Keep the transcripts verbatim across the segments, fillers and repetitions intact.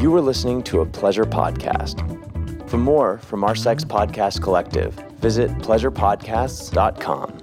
You were listening to a Pleasure podcast. For more from our Sex Podcast Collective, visit pleasure podcasts dot com.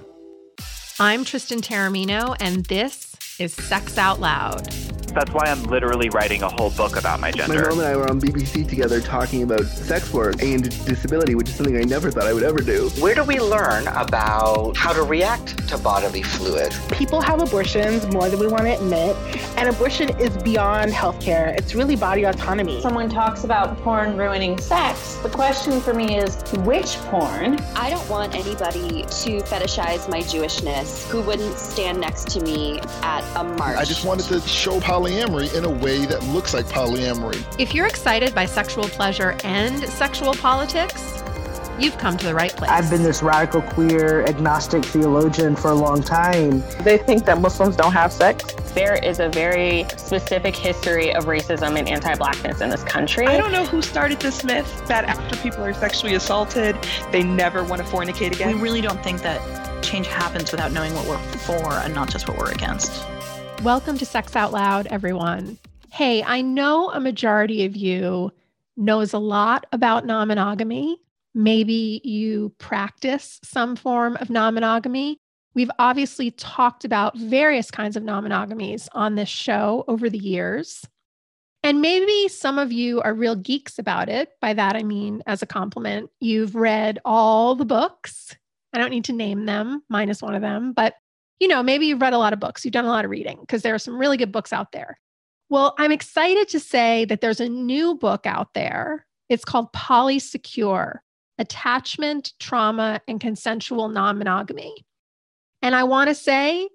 I'm Tristan Taormino, and this is Sex Out Loud. That's why I'm literally writing a whole book about my gender. My mom and I were on B B C together talking about sex work and disability, which is something I never thought I would ever do. Where do we learn about how to react to bodily fluid? People have abortions more than we want to admit, and abortion is beyond healthcare. It's really body autonomy. Someone talks about porn ruining sex. The question for me is, which porn? I don't want anybody to fetishize my Jewishness who wouldn't stand next to me at a march. I just wanted to show polyamory in a way that looks like polyamory. If you're excited by sexual pleasure and sexual politics, you've come to the right place. I've been this radical queer agnostic theologian for a long time. They think that Muslims don't have sex. There is a very specific history of racism and anti-Blackness in this country. I don't know who started this myth that after people are sexually assaulted, they never want to fornicate again. We really don't think that change happens without knowing what we're for and not just what we're against. Welcome to Sex Out Loud, everyone. Hey, I know a majority of you knows a lot about non-monogamy. Maybe you practice some form of non-monogamy. We've obviously talked about various kinds of non-monogamies on this show over the years. And maybe some of you are real geeks about it. By that, I mean, as a compliment, you've read all the books. I don't need to name them, minus one of them, but you know, maybe you've read a lot of books, you've done a lot of reading, because there are some really good books out there. Well, I'm excited to say that there's a new book out there. It's called Polysecure: Attachment, Trauma, and Consensual Non-Monogamy. And I want to say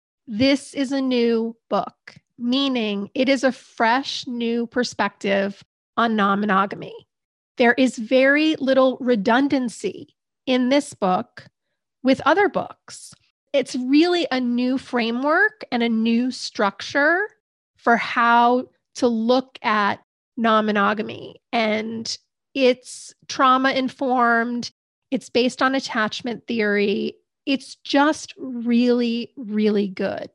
this is a new book, meaning it is a fresh, new perspective on non-monogamy. There is very little redundancy in this book with other books. It's really a new framework and a new structure for how to look at non-monogamy. And it's trauma-informed. It's based on attachment theory. It's just really, really good.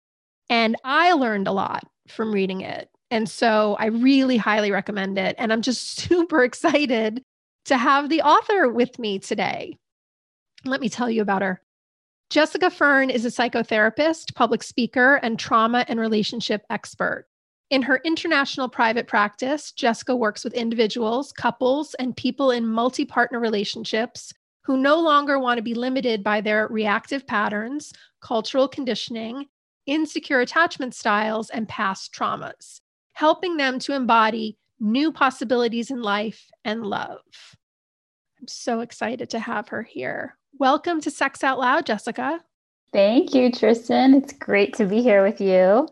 And I learned a lot from reading it. And so I really highly recommend it. And I'm just super excited to have the author with me today. Let me tell you about her. Jessica Fern is a psychotherapist, public speaker, and trauma and relationship expert. In her international private practice, Jessica works with individuals, couples, and people in multi-partner relationships who no longer want to be limited by their reactive patterns, cultural conditioning, insecure attachment styles, and past traumas, helping them to embody new possibilities in life and love. I'm so excited to have her here. Welcome to Sex Out Loud, Jessica. Thank you, Tristan. It's great to be here with you.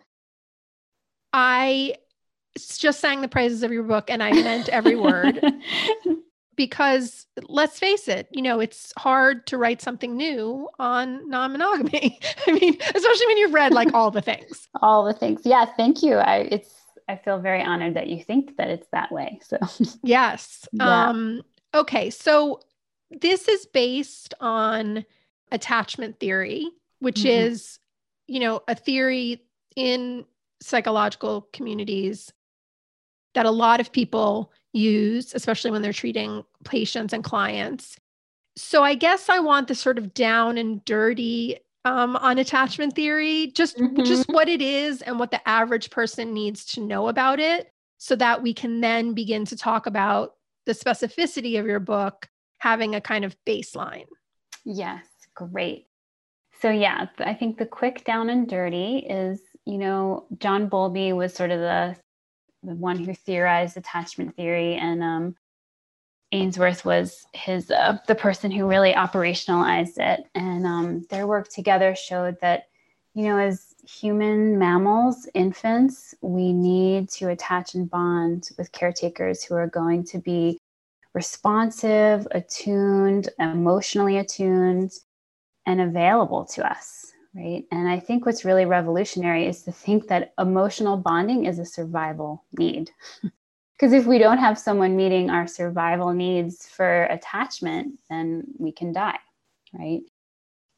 I just sang the praises of your book, and I meant every word. Because let's face it, you know, it's hard to write something new on non-monogamy. I mean, especially when you've read like all the things. All the things. Yeah, thank you. I it's I feel very honored that you think that it's that way. So yes. Yeah. Um, okay, so this is based on attachment theory, which mm-hmm. is, you know, a theory in psychological communities that a lot of people use, especially when they're treating patients and clients. So I guess I want the sort of down and dirty um, on attachment theory, just, mm-hmm. just what it is and what the average person needs to know about it, so that we can then begin to talk about the specificity of your book having a kind of baseline. Yes, great. So yeah, I think the quick down and dirty is, you know, John Bowlby was sort of the, the one who theorized attachment theory, and um, Ainsworth was his uh, the person who really operationalized it. And um, their work together showed that, you know, as human mammals, infants, we need to attach and bond with caretakers who are going to be responsive, attuned, emotionally attuned, and available to us, right? And I think what's really revolutionary is to think that emotional bonding is a survival need. Because if we don't have someone meeting our survival needs for attachment, then we can die, right?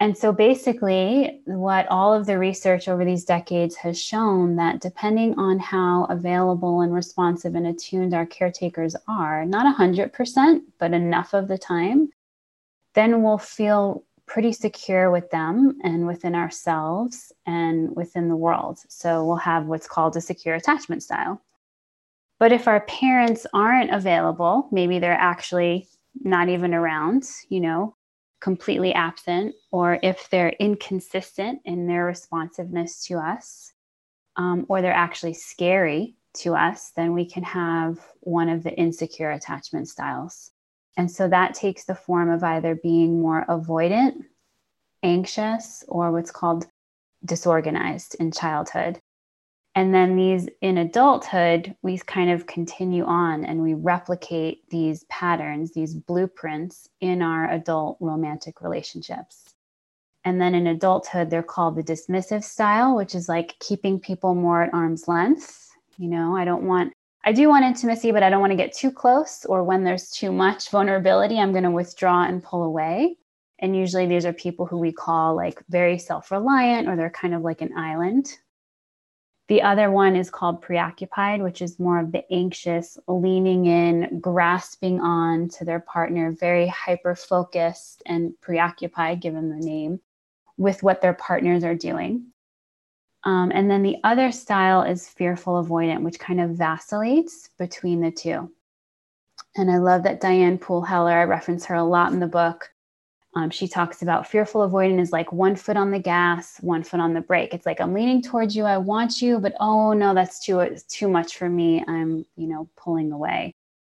And so basically, what all of the research over these decades has shown that depending on how available and responsive and attuned our caretakers are, not one hundred percent, but enough of the time, then we'll feel pretty secure with them and within ourselves and within the world. So we'll have what's called a secure attachment style. But if our parents aren't available, maybe they're actually not even around, you know, completely absent, or if they're inconsistent in their responsiveness to us, um, or they're actually scary to us, then we can have one of the insecure attachment styles. And so that takes the form of either being more avoidant, anxious, or what's called disorganized in childhood. And then these in adulthood, we kind of continue on and we replicate these patterns, these blueprints in our adult romantic relationships. And then in adulthood, they're called the dismissive style, which is like keeping people more at arm's length. You know, I don't want, I do want intimacy, but I don't want to get too close. Or when there's too much vulnerability, I'm going to withdraw and pull away. And usually these are people who we call like very self-reliant, or they're kind of like an island. The other one is called preoccupied, which is more of the anxious, leaning in, grasping on to their partner, very hyper-focused and preoccupied, given the name, with what their partners are doing. Um, and then the other style is fearful avoidant, which kind of vacillates between the two. And I love that Diane Poole Heller, I reference her a lot in the book. Um, she talks about fearful avoidant is like one foot on the gas, one foot on the brake. It's like, I'm leaning towards you. I want you, but oh no, that's too, it's too much for me. I'm, you know, pulling away.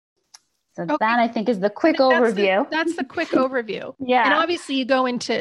So okay. That I think is the quick that's overview. The, that's the quick overview. Yeah. And obviously you go into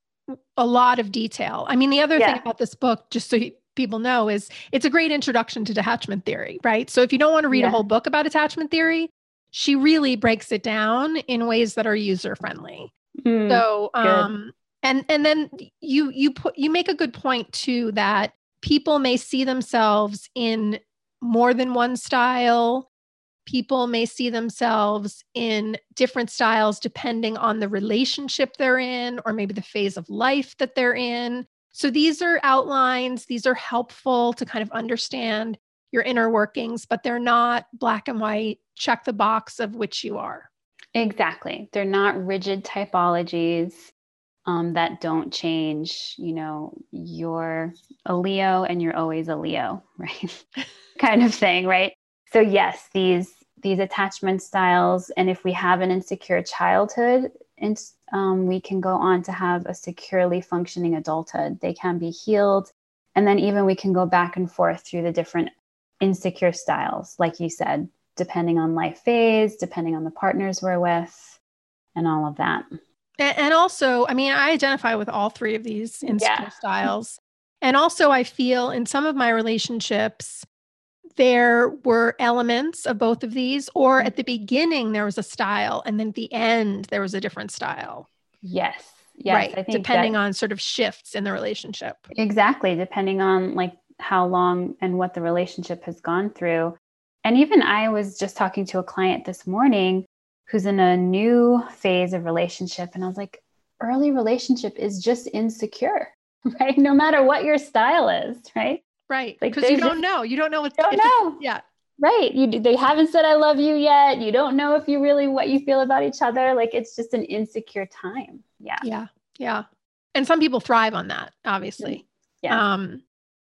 a lot of detail. I mean, the other yeah. thing about this book, just so people know, is it's a great introduction to attachment theory, right? So if you don't want to read yeah. a whole book about attachment theory, she really breaks it down in ways that are user-friendly. Mm, so, um, and, and then you, you put, you make a good point too, that people may see themselves in more than one style. People may see themselves in different styles depending on the relationship they're in, or maybe the phase of life that they're in. So these are outlines. These are helpful to kind of understand your inner workings, but they're not black and white, check the box of which you are. Exactly. They're not rigid typologies um, that don't change. You know, you're a Leo and you're always a Leo, right? Kind of thing, right? So yes, these these attachment styles, and if we have an insecure childhood, and, um, we can go on to have a securely functioning adulthood. They can be healed. And then even we can go back and forth through the different insecure styles, like you said, depending on life phase, depending on the partners we're with, and all of that. And, and also, I mean, I identify with all three of these insecure yeah. styles. And also I feel in some of my relationships, there were elements of both of these, or at the beginning, there was a style, and then at the end, there was a different style. Yes. Yes. Right. I think depending that, on sort of shifts in the relationship. Exactly. Depending on like how long and what the relationship has gone through. And even I was just talking to a client this morning who's in a new phase of relationship. And I was like, early relationship is just insecure, right? No matter what your style is, right? Right. Like, because you don't know. You don't know what. You don't know. Yeah. Right. You They haven't said, I love you yet. You don't know if you really, what you feel about each other. Like, it's just an insecure time. Yeah. Yeah. Yeah. And some people thrive on that, obviously. Yeah. Um,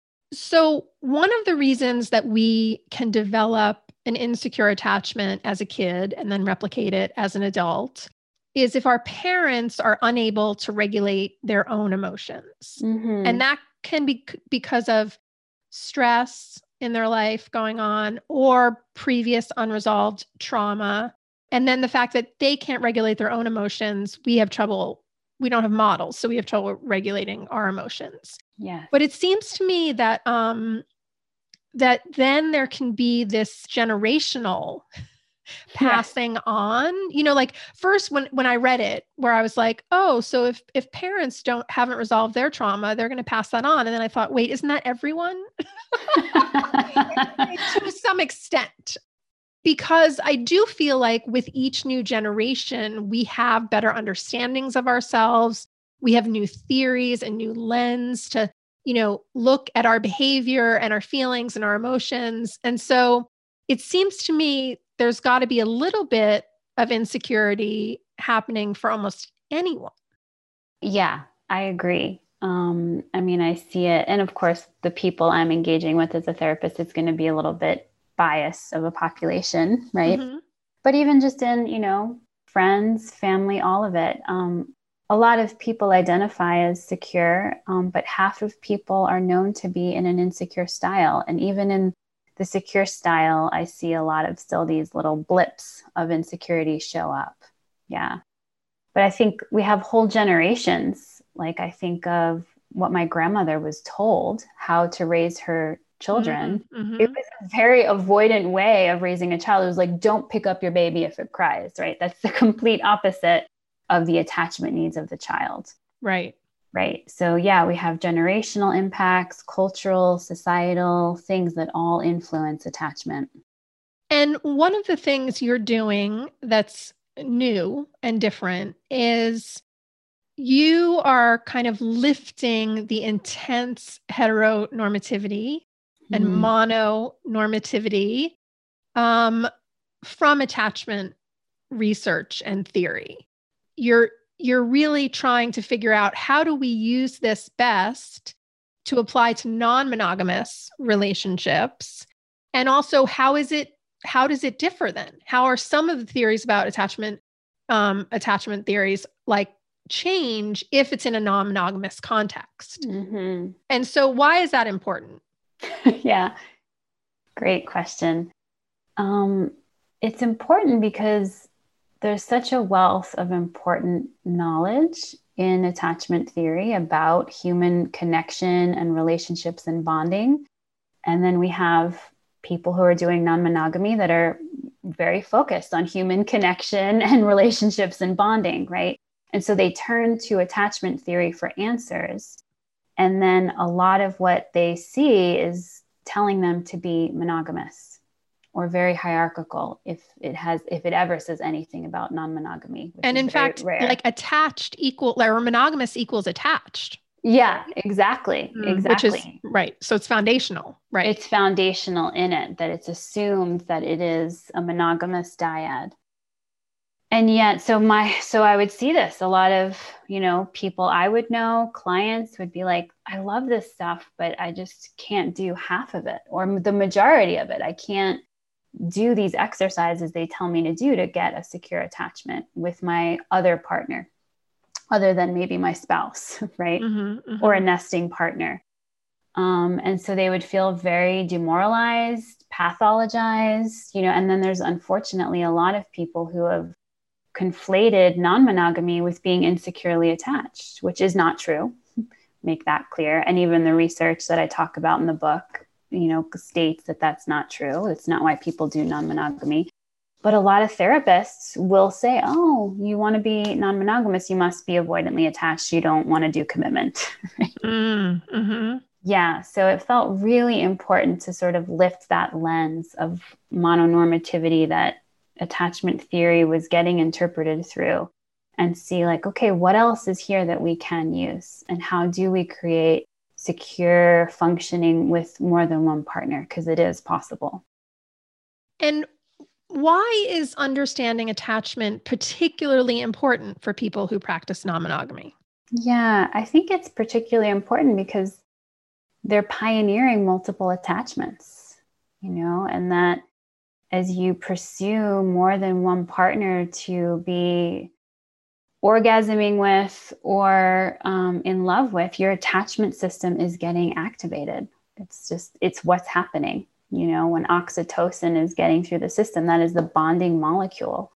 So one of the reasons that we can develop an insecure attachment as a kid and then replicate it as an adult is if our parents are unable to regulate their own emotions. Mm-hmm. And that can be because of stress in their life going on, or previous unresolved trauma. And then the fact that they can't regulate their own emotions, we have trouble. We don't have models, so we have trouble regulating our emotions. Yeah. But it seems to me that um, that then there can be this generational passing yeah. on. You know, like first when when I read it, where I was like, oh, so if if parents don't haven't resolved their trauma, they're going to pass that on. And then I thought, wait, isn't that everyone? To some extent. Because I do feel like with each new generation, we have better understandings of ourselves. We have new theories and new lens to, you know, look at our behavior and our feelings and our emotions. And so it seems to me there's got to be a little bit of insecurity happening for almost anyone. Yeah, I agree. Um, I mean, I see it. And of course, the people I'm engaging with as a therapist, it's going to be a little bit bias of a population, right? Mm-hmm. But even just in, you know, friends, family, all of it. Um, a lot of people identify as secure, um, but half of people are known to be in an insecure style. And even in the secure style, I see a lot of still these little blips of insecurity show up. Yeah. But I think we have whole generations. Like I think of what my grandmother was told how to raise her children. Mm-hmm. It was a very avoidant way of raising a child. It was like, don't pick up your baby if it cries, right? That's the complete opposite of the attachment needs of the child. Right. Right. So yeah, we have generational impacts, cultural, societal things that all influence attachment. And one of the things you're doing that's new and different is you are kind of lifting the intense heteronormativity and mm. mononormativity um, from attachment research and theory. You're you're really trying to figure out how do we use this best to apply to non-monogamous relationships, and also how is it how does it differ then? How are some of the theories about attachment um, attachment theories like change if it's in a non-monogamous context? Mm-hmm. And so why is that important? Yeah, great question. Um, it's important because there's such a wealth of important knowledge in attachment theory about human connection and relationships and bonding. And then we have people who are doing non-monogamy that are very focused on human connection and relationships and bonding, right? And so they turn to attachment theory for answers. And then a lot of what they see is telling them to be monogamous or very hierarchical if it has, if it ever says anything about non-monogamy. And in fact, rare. like attached equal, or monogamous equals attached. Yeah, exactly. Mm, exactly. Which is, right. So it's foundational, right? It's foundational in it, that it's assumed that it is a monogamous dyad. And yet, so my, so I would see this, a lot of, you know, people I would know, clients would be like, I love this stuff, but I just can't do half of it or the majority of it. I can't do these exercises they tell me to do to get a secure attachment with my other partner, other than maybe my spouse, right? Mm-hmm, mm-hmm. Or a nesting partner. Um, and so they would feel very demoralized, pathologized, you know, and then there's unfortunately a lot of people who have conflated non-monogamy with being insecurely attached, which is not true. Make that clear. And even the research that I talk about in the book, you know, states that that's not true. It's not why people do non-monogamy. But a lot of therapists will say, oh, you want to be non-monogamous, you must be avoidantly attached. You don't want to do commitment. Right? Mm-hmm. Yeah. So it felt really important to sort of lift that lens of mononormativity that attachment theory was getting interpreted through and see like, okay, what else is here that we can use? And how do we create secure functioning with more than one partner? Because it is possible. And why is understanding attachment particularly important for people who practice non-monogamy? Yeah, I think it's particularly important because they're pioneering multiple attachments, you know, and that as you pursue more than one partner to be orgasming with or um, in love with, your attachment system is getting activated. It's just, it's what's happening. You know, when oxytocin is getting through the system, that is the bonding molecule.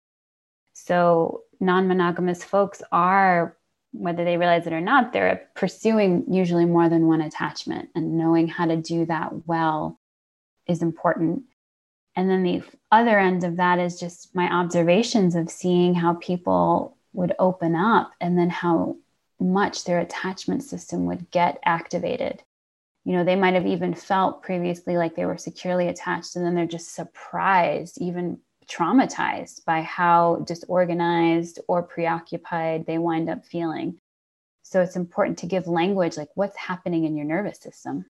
So non-monogamous folks are, whether they realize it or not, they're pursuing usually more than one attachment, and knowing how to do that well is important. And then the other end of that is just my observations of seeing how people would open up and then how much their attachment system would get activated. You know, they might have even felt previously like they were securely attached, and then they're just surprised, even traumatized by how disorganized or preoccupied they wind up feeling. so it's important to give language, like what's happening in your nervous system.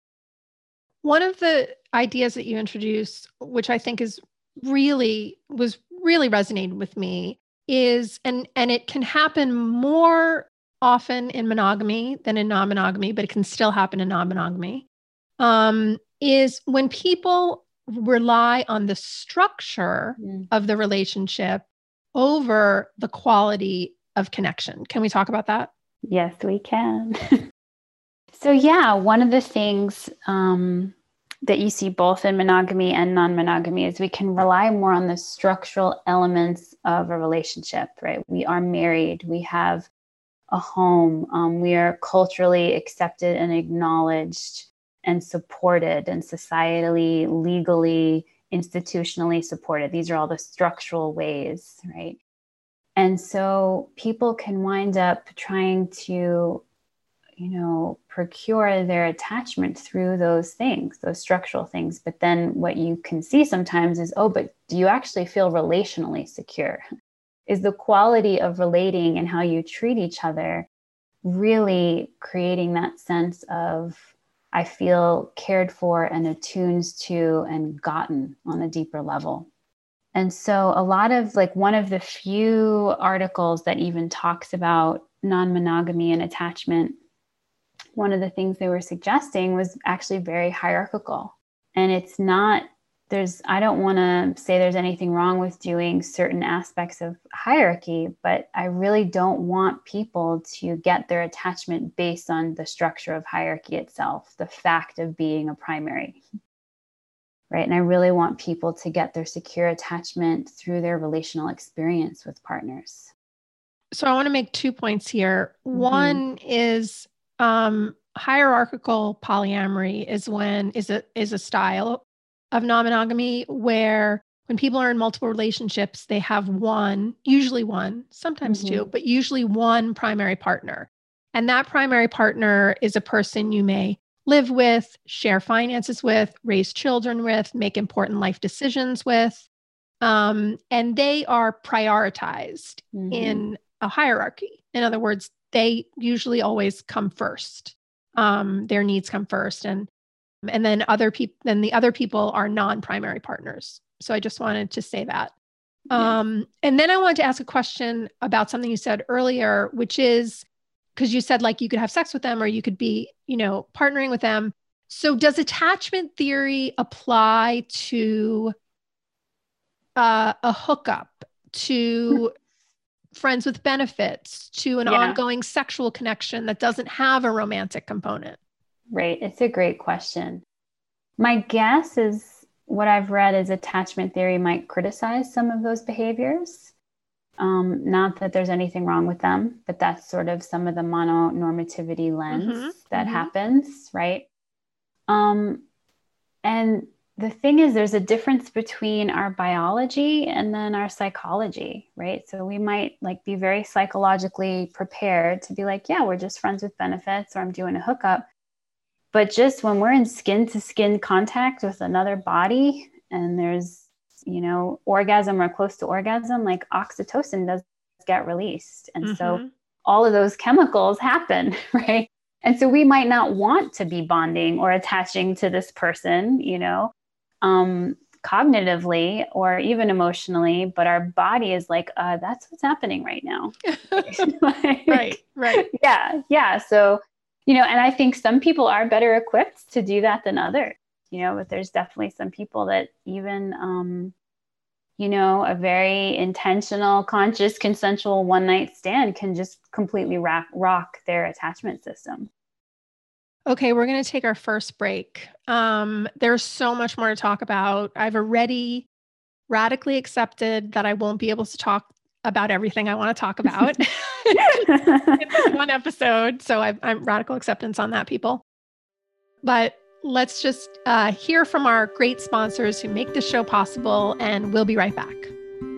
One of the ideas that you introduced, which I think is really, was really resonating with me is, and, and it can happen more often in monogamy than in non-monogamy, but it can still happen in non-monogamy, um, is when people rely on the structure mm. of the relationship over the quality of connection. Can we talk about that? Yes, we can. So yeah, one of the things um, that you see both in monogamy and non-monogamy is we can rely more on the structural elements of a relationship, right? We are married, we have a home, um, we are culturally accepted and acknowledged and supported and societally, legally, institutionally supported. These are all the structural ways, right? And so people can wind up trying to, you know, procure their attachment through those things, those structural things. But then what you can see sometimes is, oh, but do you actually feel relationally secure? Is the quality of relating and how you treat each other really creating that sense of, I feel cared for and attuned to and gotten on a deeper level? And so a lot of like one of the few articles that even talks about non-monogamy and attachment, one of the things they were suggesting was actually very hierarchical. And it's not, there's, I don't want to say there's anything wrong with doing certain aspects of hierarchy, but I really don't want people to get their attachment based on the structure of hierarchy itself, the fact of being a primary. Right. And I really want people to get their secure attachment through their relational experience with partners. So I want to make two points here. Mm-hmm. One is um, hierarchical polyamory is when is a is a style of non-monogamy where when people are in multiple relationships, they have one, usually one, sometimes mm-hmm. two, but usually one primary partner. And that primary partner is a person you may live with, share finances with, raise children with, make important life decisions with. Um, and they are prioritized mm-hmm. in a hierarchy. In other words, they usually always come first. Um, their needs come first. And, and then other people, then the other people are non-primary partners. So I just wanted to say that. Yeah. Um, and then I wanted to ask a question about something you said earlier, which is, because you said like you could have sex with them or you could be, you know, partnering with them. So does attachment theory apply to uh, a hookup, to friends with benefits, to an yeah. ongoing sexual connection that doesn't have a romantic component? Right. It's a great question. My guess is what I've read is attachment theory might criticize some of those behaviors. Um, not that there's anything wrong with them, but that's sort of some of the mononormativity lens mm-hmm. that mm-hmm. happens, right? Um, and the thing is, there's a difference between our biology and then our psychology, right? So we might like be very psychologically prepared to be like, yeah, we're just friends with benefits, or I'm doing a hookup. But just when we're in skin to skin contact with another body and there's, you know, orgasm or close to orgasm, like oxytocin does get released. And mm-hmm. so all of those chemicals happen, right? And so we might not want to be bonding or attaching to this person, you know, um, cognitively or even emotionally, but our body is like, uh, that's what's happening right now. like, right, right. Yeah, yeah. So, you know, and I think some people are better equipped to do that than others. You know, but there's definitely some people that even, um, you know, a very intentional, conscious, consensual one night stand can just completely rock, rock their attachment system. Okay, we're going to take our first break. Um, there's so much more to talk about. I've already radically accepted that I won't be able to talk about everything I want to talk about in this one episode. So I've, I'm radical acceptance on that, people. But let's just uh, hear from our great sponsors who make this show possible, and we'll be right back.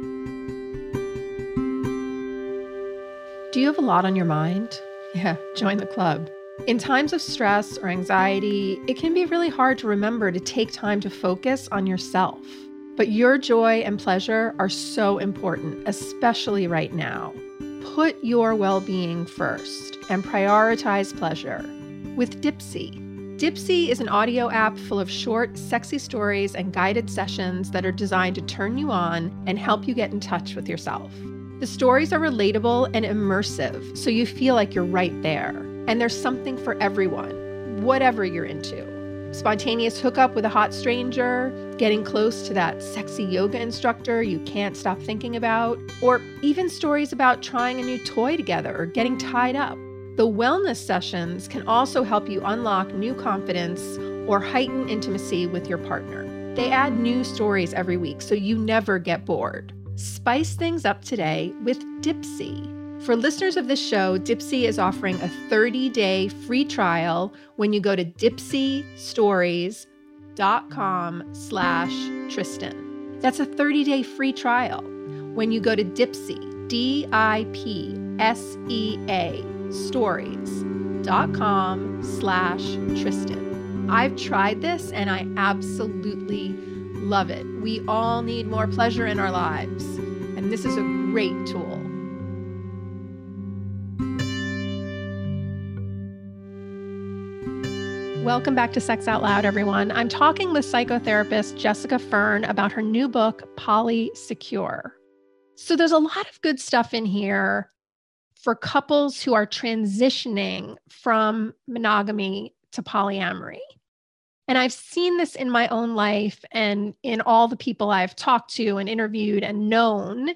Do you have a lot on your mind? Yeah, join the club. In times of stress or anxiety, it can be really hard to remember to take time to focus on yourself. But your joy and pleasure are so important, especially right now. Put your well-being first and prioritize pleasure with Dipsea. Dipsea is an audio app full of short, sexy stories and guided sessions that are designed to turn you on and help you get in touch with yourself. The stories are relatable and immersive, so you feel like you're right there. And there's something for everyone, whatever you're into. Spontaneous hookup with a hot stranger, getting close to that sexy yoga instructor you can't stop thinking about, or even stories about trying a new toy together or getting tied up. The wellness sessions can also help you unlock new confidence or heighten intimacy with your partner. They add new stories every week, so you never get bored. Spice things up today with Dipsea. For listeners of this show, Dipsea is offering a thirty-day free trial when you go to dipseastories.com slash Tristan. That's a thirty-day free trial when you go to Dipsea, D I P S E A, stories.com slash Tristan. I've tried this and I absolutely love it. We all need more pleasure in our lives, and this is a great tool. Welcome back to Sex Out Loud, everyone. I'm talking with psychotherapist Jessica Fern about her new book, Polysecure. So there's a lot of good stuff in here for couples who are transitioning from monogamy to polyamory. And I've seen this in my own life and in all the people I've talked to and interviewed and known.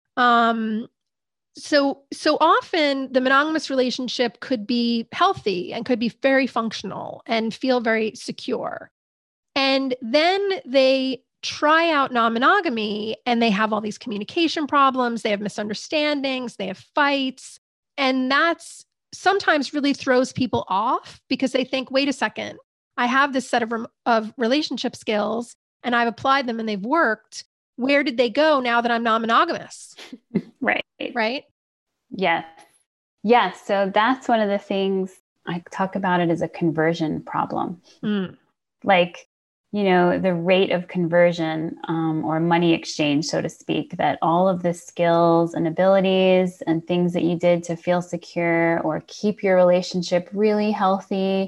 Um, So, so often the monogamous relationship could be healthy and could be very functional and feel very secure. And then they try out non-monogamy and they have all these communication problems, they have misunderstandings, they have fights. And that's sometimes really throws people off because they think, wait a second, I have this set of, of relationship skills and I've applied them and they've worked. Where did they go now that I'm non-monogamous? Right. Right? Yes. Yes. So that's one of the things I talk about it as a conversion problem. Mm. Like, you know, the rate of conversion um, or money exchange, so to speak, that all of the skills and abilities and things that you did to feel secure or keep your relationship really healthy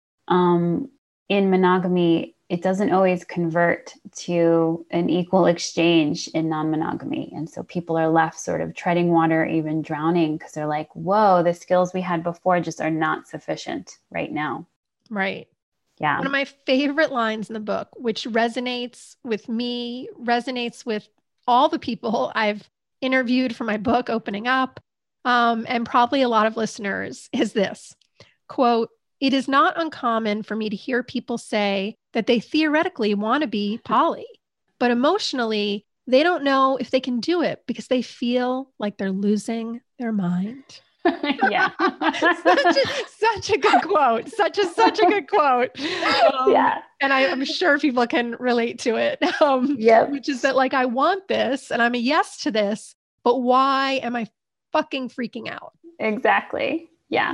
um, in monogamy, it doesn't always convert to an equal exchange in non-monogamy. And so people are left sort of treading water, even drowning, because they're like, whoa, the skills we had before just are not sufficient right now. Right. Yeah. One of my favorite lines in the book, which resonates with me, resonates with all the people I've interviewed for my book, Opening Up, um, and probably a lot of listeners, is this, quote, "It is not uncommon for me to hear people say that they theoretically want to be poly, but emotionally, they don't know if they can do it because they feel like they're losing their mind." Yeah. such, a, such a good quote. Such a, such a good quote. Um, yeah. And I, I'm sure people can relate to it. Um, yep. Which is that like, I want this and I'm a yes to this, but why am I fucking freaking out? Exactly. Yeah.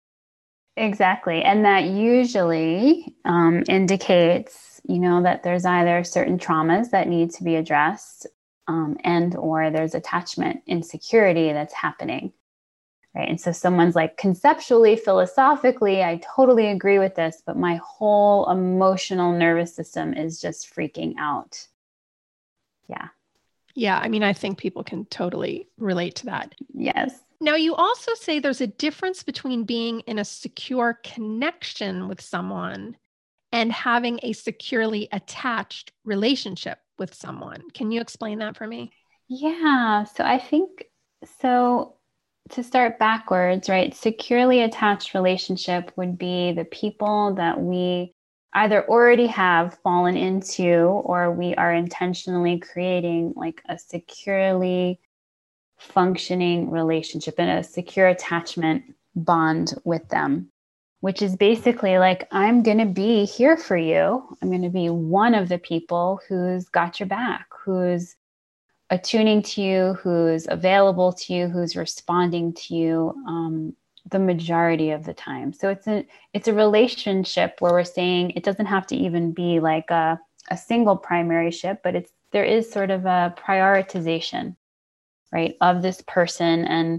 Exactly. And that usually um, indicates, you know, that there's either certain traumas that need to be addressed um, and or there's attachment insecurity that's happening. Right. And so someone's like, conceptually, philosophically, I totally agree with this, but my whole emotional nervous system is just freaking out. Yeah. Yeah. I mean, I think people can totally relate to that. Yes. Now, you also say there's a difference between being in a secure connection with someone and having a securely attached relationship with someone. Can you explain that for me? Yeah. So I think, so to start backwards, right? Securely attached relationship would be the people that we either already have fallen into or we are intentionally creating like a securely functioning relationship and a secure attachment bond with them, which is basically like, I'm going to be here for you. I'm going to be one of the people who's got your back, who's attuning to you, who's available to you, who's responding to you um, the majority of the time. So it's a, it's a relationship where we're saying it doesn't have to even be like a, a single primary ship, but it's, there is sort of a prioritization, right, of this person and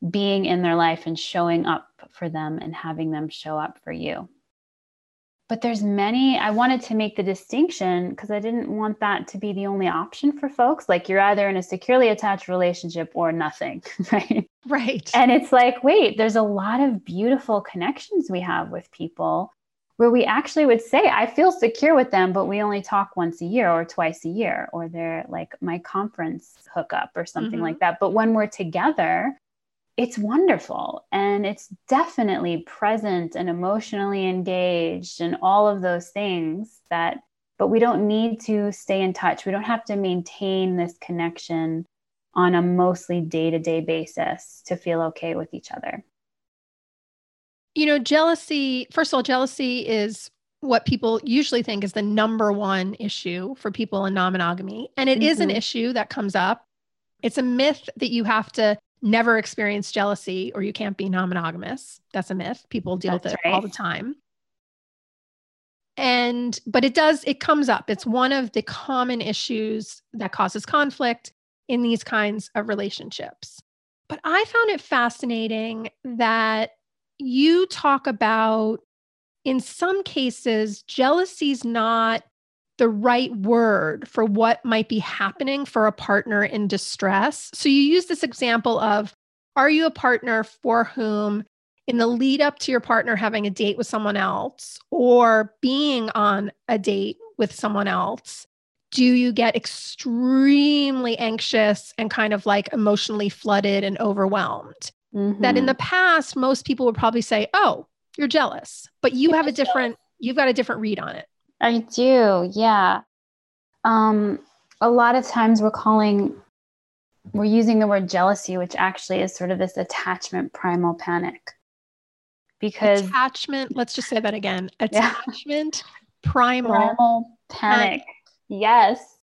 being in their life and showing up for them and having them show up for you. But there's many, I wanted to make the distinction because I didn't want that to be the only option for folks. Like you're either in a securely attached relationship or nothing, right? Right. And it's like, wait, there's a lot of beautiful connections we have with people where we actually would say, I feel secure with them, but we only talk once a year or twice a year, or they're like my conference hookup or something mm-hmm. like that. But when we're together, it's wonderful. And it's definitely present and emotionally engaged and all of those things that, but we don't need to stay in touch. We don't have to maintain this connection on a mostly day-to-day basis to feel okay with each other. You know, jealousy, first of all, jealousy is what people usually think is the number one issue for people in non-monogamy. And it mm-hmm. is an issue that comes up. It's a myth that you have to never experience jealousy or you can't be non-monogamous. That's a myth. People deal That's with it right. all the time. And, but it does, it comes up. It's one of the common issues that causes conflict in these kinds of relationships. But I found it fascinating that you talk about, in some cases, jealousy is not the right word for what might be happening for a partner in distress. So you use this example of, are you a partner for whom in the lead up to your partner having a date with someone else or being on a date with someone else, do you get extremely anxious and kind of like emotionally flooded and overwhelmed? Mm-hmm. That in the past, most people would probably say, oh, you're jealous, but you have a different, you've got a different read on it. I do. Yeah. Um, a lot of times we're calling, we're using the word jealousy, which actually is sort of this attachment primal panic. Because attachment, let's just say that again. Attachment yeah. primal, primal panic. panic. Yes.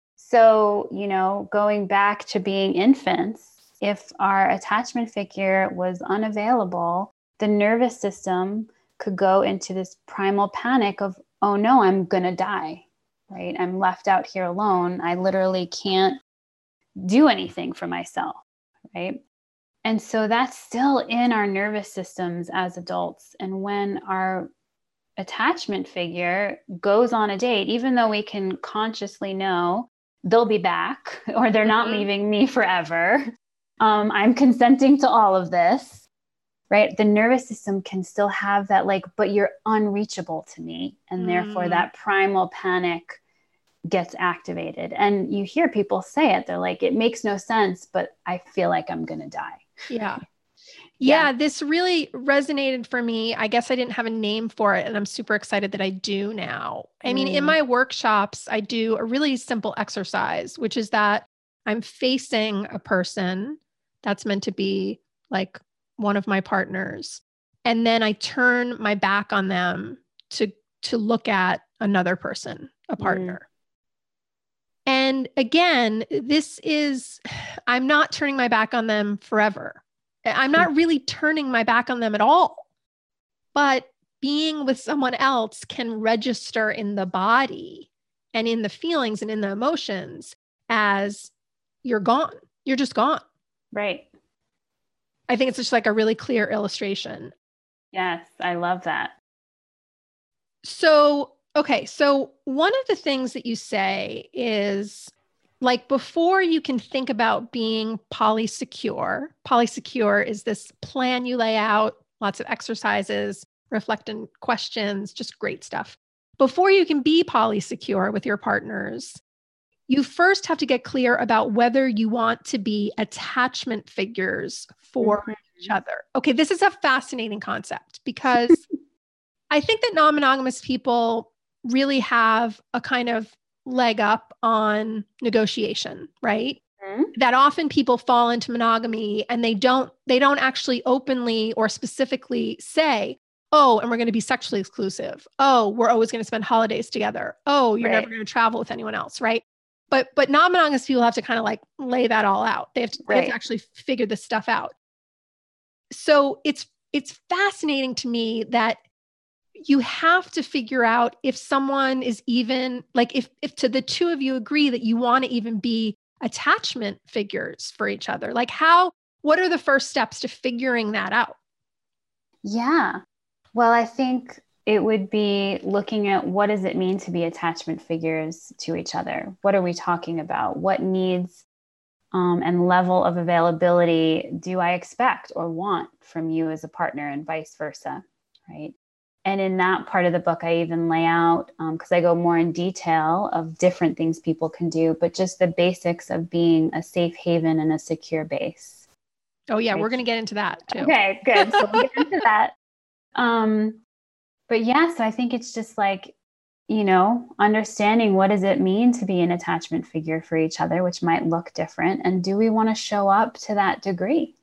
So, you know, going back to being infants, if our attachment figure was unavailable, the nervous system could go into this primal panic of, oh no, I'm going to die, right? I'm left out here alone. I literally can't do anything for myself, right? And so that's still in our nervous systems as adults. And when our attachment figure goes on a date, even though we can consciously know they'll be back or they're not mm-hmm. leaving me forever, um, I'm consenting to all of this. Right? The nervous system can still have that, like, but you're unreachable to me. And mm. therefore that primal panic gets activated. And you hear people say it. They're like, it makes no sense, but I feel like I'm going to die. Yeah. yeah. Yeah. This really resonated for me. I guess I didn't have a name for it. And I'm super excited that I do now. I mean, mm. in my workshops, I do a really simple exercise, which is that I'm facing a person that's meant to be like one of my partners. And then I turn my back on them to, to look at another person, a partner. Mm. And again, this is, I'm not turning my back on them forever. I'm not really turning my back on them at all. But being with someone else can register in the body and in the feelings and in the emotions as you're gone. You're just gone. Right. I think it's just like a really clear illustration. Yes, I love that. So, okay. So one of the things that you say is like, before you can think about being polysecure, polysecure is this plan you lay out, lots of exercises, reflectant questions, just great stuff. Before you can be polysecure with your partners, you first have to get clear about whether you want to be attachment figures for mm-hmm. each other. Okay, this is a fascinating concept because I think that non-monogamous people really have a kind of leg up on negotiation, right? Mm-hmm. That often people fall into monogamy and they don't they don't actually openly or specifically say, oh, and we're going to be sexually exclusive. Oh, we're always going to spend holidays together. Oh, you're right. never going to travel with anyone else, right? But but non-monogamous people have to kind of like lay that all out. They have to, right. they have to actually figure this stuff out. So it's it's fascinating to me that you have to figure out if someone is even like if if to the two of you agree that you want to even be attachment figures for each other. Like how what are the first steps to figuring that out? Yeah. Well, I think it would be looking at what does it mean to be attachment figures to each other? What are we talking about? What needs um, and level of availability do I expect or want from you as a partner, and vice versa, right? And in that part of the book, I even lay out, because um, I go more in detail of different things people can do, but just the basics of being a safe haven and a secure base. Oh yeah, right? We're going to get into that too. Okay, good. So we'll get into that. Um, but yeah, so I think it's just like, you know, understanding what does it mean to be an attachment figure for each other, which might look different. And do we want to show up to that degree?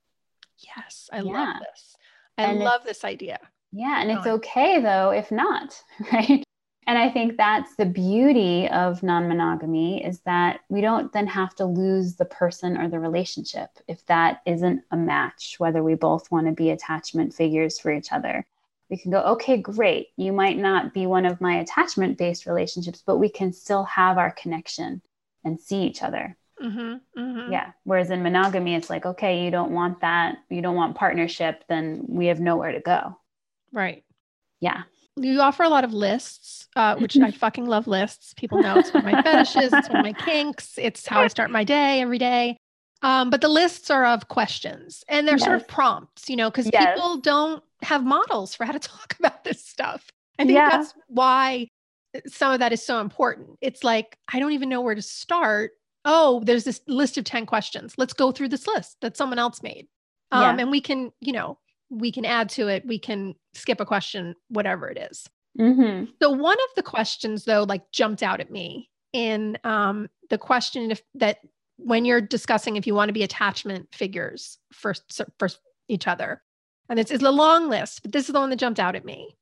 Yes, I yeah. love this. I and love this idea. Yeah. And it's okay though, if not, right? And I think that's the beauty of non-monogamy, is that we don't then have to lose the person or the relationship if that isn't a match, whether we both want to be attachment figures for each other. We can go, okay, great. You might not be one of my attachment-based relationships, but we can still have our connection and see each other. Mm-hmm, mm-hmm. Yeah. Whereas in monogamy, it's like, okay, you don't want that. You don't want partnership. Then we have nowhere to go. Right. Yeah. You offer a lot of lists, uh, which I fucking love lists. People know it's one of my fetishes. It's one of my kinks. It's how I start my day every day. Um, but the lists are of questions, and they're Yes. sort of prompts, you know, because Yes. people don't have models for how to talk about this stuff. I think Yeah. that's why some of that is so important. It's like, I don't even know where to start. Oh, there's this list of ten questions. Let's go through this list that someone else made. Um, Yeah. And we can, you know, we can add to it. We can skip a question, whatever it is. Mm-hmm. So one of the questions though, like jumped out at me in um, the question if, that when you're discussing if you want to be attachment figures for, for each other, and it's, it's a long list, but this is the one that jumped out at me.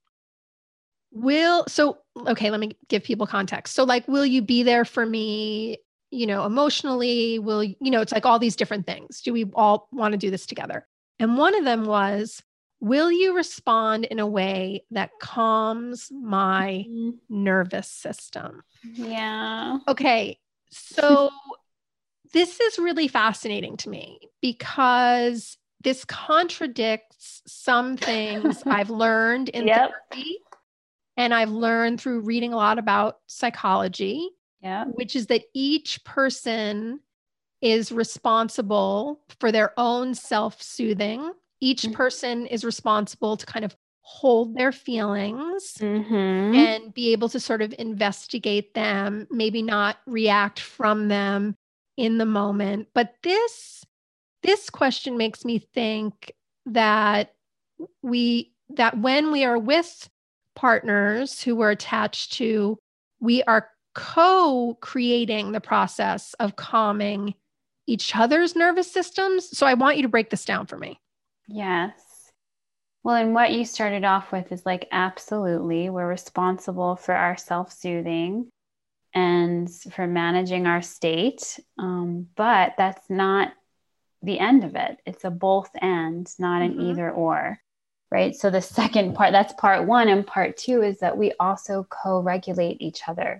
Will, so, okay, let me give people context. So like, will you be there for me, you know, emotionally? Will, you know, it's like all these different things. Do we all want to do this together? And one of them was, will you respond in a way that calms my Mm-hmm. nervous system? Yeah. Okay. So this is really fascinating to me because this contradicts some things I've learned in Yep. therapy, and I've learned through reading a lot about psychology, Yeah. which is that each person is responsible for their own self-soothing. Each Mhm. person is responsible to kind of hold their feelings Mm-hmm. and be able to sort of investigate them, maybe not react from them in the moment. But this, this question makes me think that we, that when we are with partners who we're attached to, we are co-creating the process of calming each other's nervous systems. So I want you to break this down for me. Yes. Well, and what you started off with is like, absolutely, we're responsible for our self-soothing and for managing our state. Um, but that's not the end of it. It's a both and, not an Mhm. either or, right? So the second part, that's part one. And part two is that we also co-regulate each other.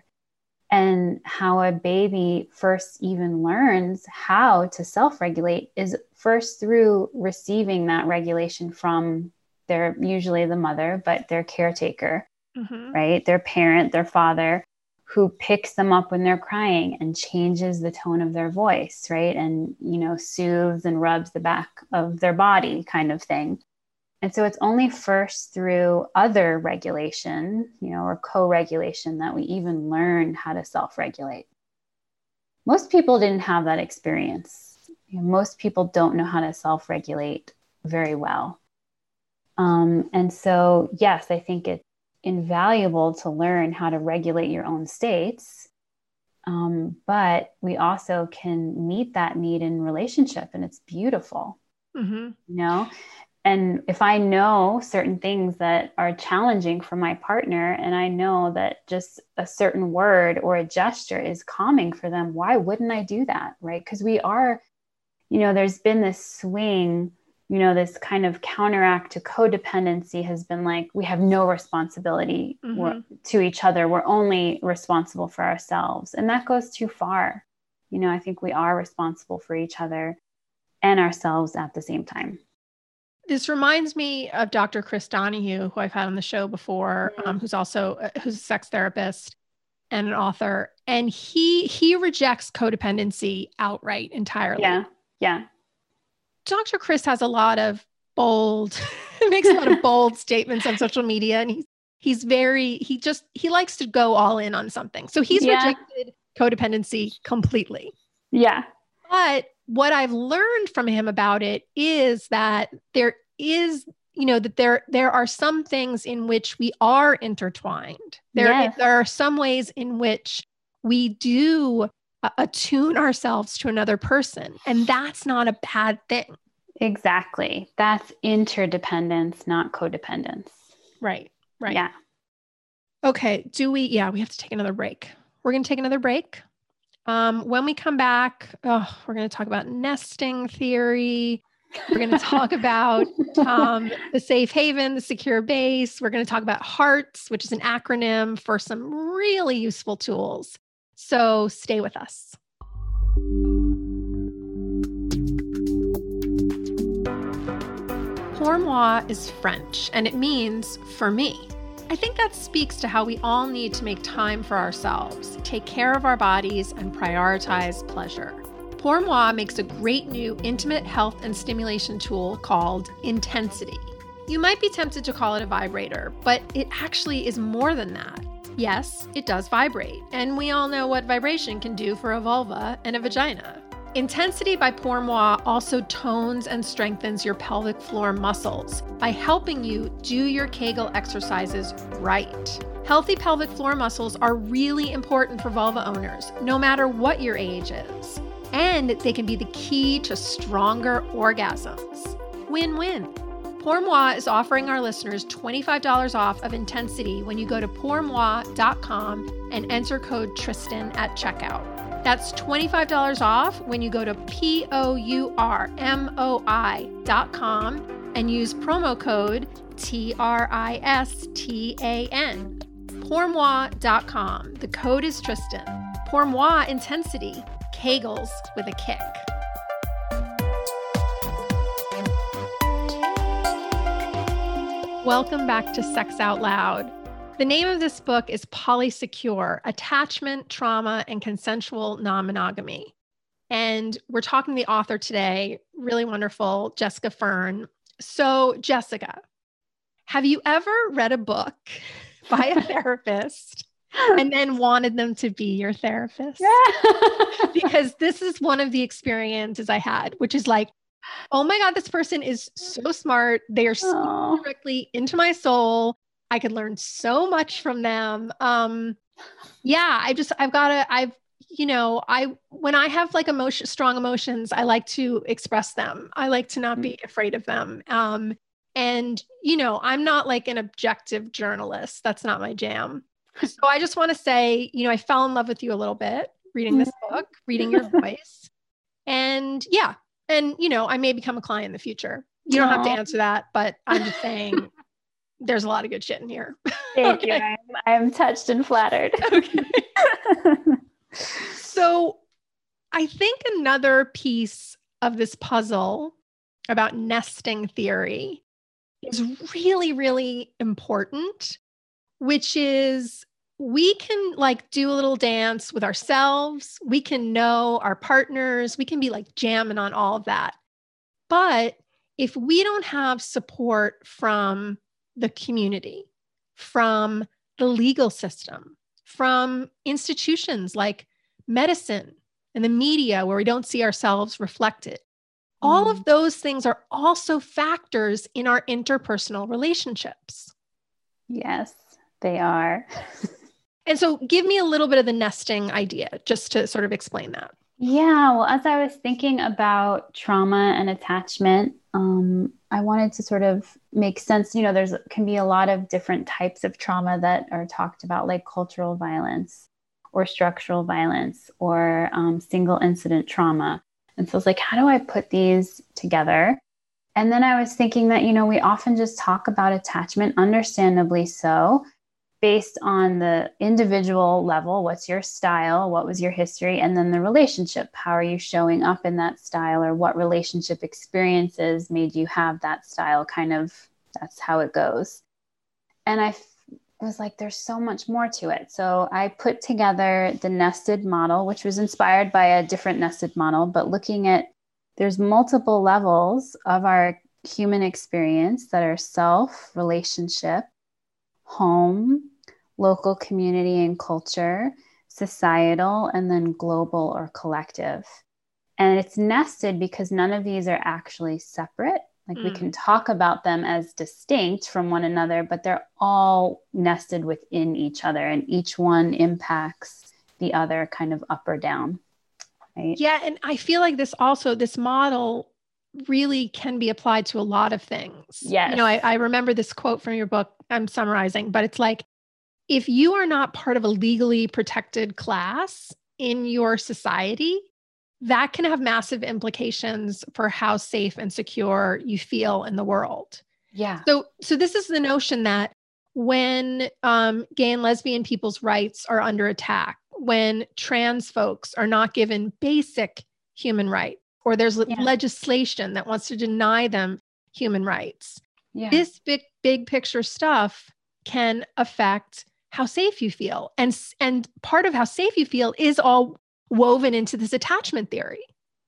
And how a baby first even learns how to self-regulate is first through receiving that regulation from their, usually the mother, but their caretaker, Mm-hmm. right? Their parent, their father, who picks them up when they're crying and changes the tone of their voice, right? And, you know, soothes and rubs the back of their body kind of thing. And so it's only first through other regulation, you know, or co-regulation that we even learn how to self-regulate. Most people didn't have that experience. You know, most people don't know how to self-regulate very well. Um, and so, yes, I think it's invaluable to learn how to regulate your own states. Um, but we also can meet that need in relationship, and it's beautiful, Mm-hmm. you know? And if I know certain things that are challenging for my partner, and I know that just a certain word or a gesture is calming for them, why wouldn't I do that? Right? Because we are, you know, there's been this swing, you know, this kind of counteract to codependency has been like, we have no responsibility Mhm. we're- to each other. We're only responsible for ourselves. And that goes too far. You know, I think we are responsible for each other. and ourselves at the same time. This reminds me of Doctor Chris Donahue, who I've had on the show before, mm-hmm. um, who's also uh, who's a sex therapist and an author. And he he rejects codependency outright entirely. Yeah, yeah. Doctor Chris has a lot of bold, makes a lot of bold statements on social media, and he's he's very he just he likes to go all in on something. So he's yeah. rejected codependency completely. Yeah. But what I've learned from him about it is that there is, you know, that there there are some things in which we are intertwined. There, yes. there are some ways in which we do uh, attune ourselves to another person, and that's not a bad thing. Exactly. That's interdependence, not codependence. Right. Right. Yeah. Okay. Do we, yeah, we have to take another break. We're going to take another break. Um, when we come back, oh, we're going to talk about nesting theory. We're going to talk about um, the safe haven, the secure base. We're going to talk about HEARTS, which is an acronym for some really useful tools. So stay with us. Pour moi is French, and it means for me. I think that speaks to how we all need to make time for ourselves, take care of our bodies, and prioritize pleasure. Pour moi makes a great new intimate health and stimulation tool called Intensity. You might be tempted to call it a vibrator, but it actually is more than that. Yes, it does vibrate, and we all know what vibration can do for a vulva and a vagina. Intensity by Pour moi also tones and strengthens your pelvic floor muscles by helping you do your Kegel exercises right. Healthy pelvic floor muscles are really important for vulva owners, no matter what your age is. And they can be the key to stronger orgasms. Win-win. Pour moi is offering our listeners twenty-five dollars off of Intensity when you go to pour moi dot com and enter code Tristan at checkout. That's twenty-five dollars off when you go to P O U R M O I dot com and use promo code T R I S T A N. pour moi dot com. The code is Tristan. Pour moi Intensity. Kegels with a kick. Welcome back to Sex Out Loud. The name of this book is Polysecure: Attachment, Trauma, and Consensual Non-Monogamy. And we're talking to the author today, really wonderful, Jessica Fern. So, Jessica, have you ever read a book by a therapist and then wanted them to be your therapist? Because this is one of the experiences I had, which is like, oh my God, this person is so smart. They are speaking directly into my soul. I could learn so much from them. Um, yeah, I just, I've got to, I've, you know, I, when I have like emotion, strong emotions, I like to express them. I like to not be afraid of them. Um, and, you know, I'm not like an objective journalist. That's not my jam. So I just want to say, you know, I fell in love with you a little bit reading this book, reading your voice. And yeah. And, you know, I may become a client in the future. You don't Aww. have to answer that, but I'm just saying there's a lot of good shit in here. Thank okay. you. I'm, I'm touched and flattered. Okay. So I think another piece of this puzzle about nesting theory is really, really important, which is we can like do a little dance with ourselves. We can know our partners. We can be like jamming on all of that. But if we don't have support from the community, from the legal system, from institutions like medicine and the media where we don't see ourselves reflected, mm. all of those things are also factors in our interpersonal relationships. Yes, they are. And so give me a little bit of the nesting idea, just to sort of explain that. Yeah, well, as I was thinking about trauma and attachment, um, I wanted to sort of make sense. You know, there's can be a lot of different types of trauma that are talked about, like cultural violence or structural violence or um, single incident trauma. And so it's like, how do I put these together? And then I was thinking that, you know, we often just talk about attachment, understandably so, based on the individual level. What's your style? What was your history? And then the relationship. How are you showing up in that style, or what relationship experiences made you have that style? Kind of, that's how it goes. And I f- was like, there's so much more to it. So I put together the nested model, which was inspired by a different nested model, but looking at, there's multiple levels of our human experience that are self, relationship, home, local community and culture, societal, and then global or collective. And it's nested because none of these are actually separate. Like mm. we can talk about them as distinct from one another, but they're all nested within each other, and each one impacts the other kind of up or down. Right? Yeah. And I feel like this also, this model really can be applied to a lot of things. Yes. You know, I, I remember this quote from your book, I'm summarizing, but it's like, if you are not part of a legally protected class in your society, that can have massive implications for how safe and secure you feel in the world. Yeah. So, so this is the notion that when um, gay and lesbian people's rights are under attack, when trans folks are not given basic human rights, or there's yeah. legislation that wants to deny them human rights, yeah. this big, big picture stuff can affect how safe you feel. And, and part of how safe you feel is all woven into this attachment theory.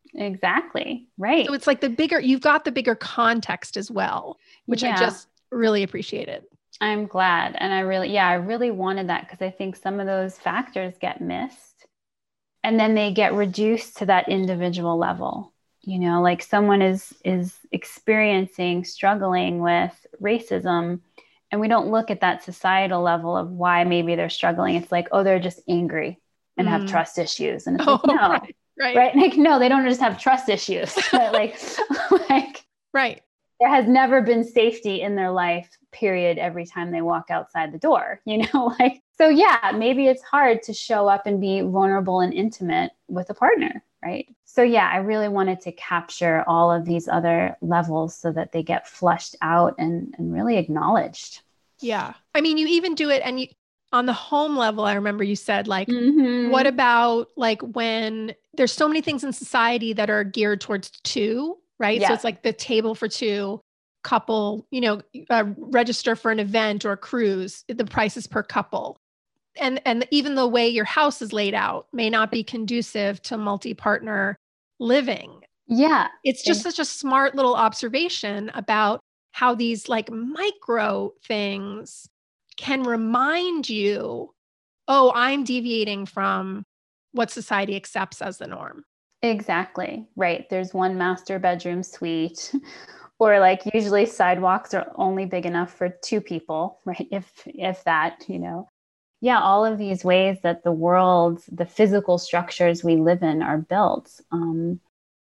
Exactly. Right. So it's like the bigger, you've got the bigger context as well, which yeah. I just really appreciated. I'm glad. And I really, yeah, I really wanted that, because I think some of those factors get missed, and then they get reduced to that individual level. You know, like someone is, is experiencing, struggling with racism, and we don't look at that societal level of why maybe they're struggling. It's like, oh, they're just angry and mm. have trust issues. And it's oh, like, no, right, right. right? Like, no, they don't just have trust issues. But like, like, right. There has never been safety in their life, period, every time they walk outside the door, you know, like, so yeah, maybe it's hard to show up and be vulnerable and intimate with a partner, right? So yeah, I really wanted to capture all of these other levels so that they get flushed out and, and really acknowledged. Yeah. I mean, you even do it, and you, on the home level, I remember you said like, mm-hmm. what about like when there's so many things in society that are geared towards two, right? Yeah. So it's like the table for two, couple, you know, uh, register for an event or a cruise, the price is per couple. And, and even the way your house is laid out may not be conducive to multi-partner living. Yeah. It's just such a smart little observation about how these like micro things can remind you, oh, I'm deviating from what society accepts as the norm. Exactly. Right. There's one master bedroom suite, or like usually sidewalks are only big enough for two people, right? If, if that, you know, yeah, all of these ways that the world, the physical structures we live in are built, um,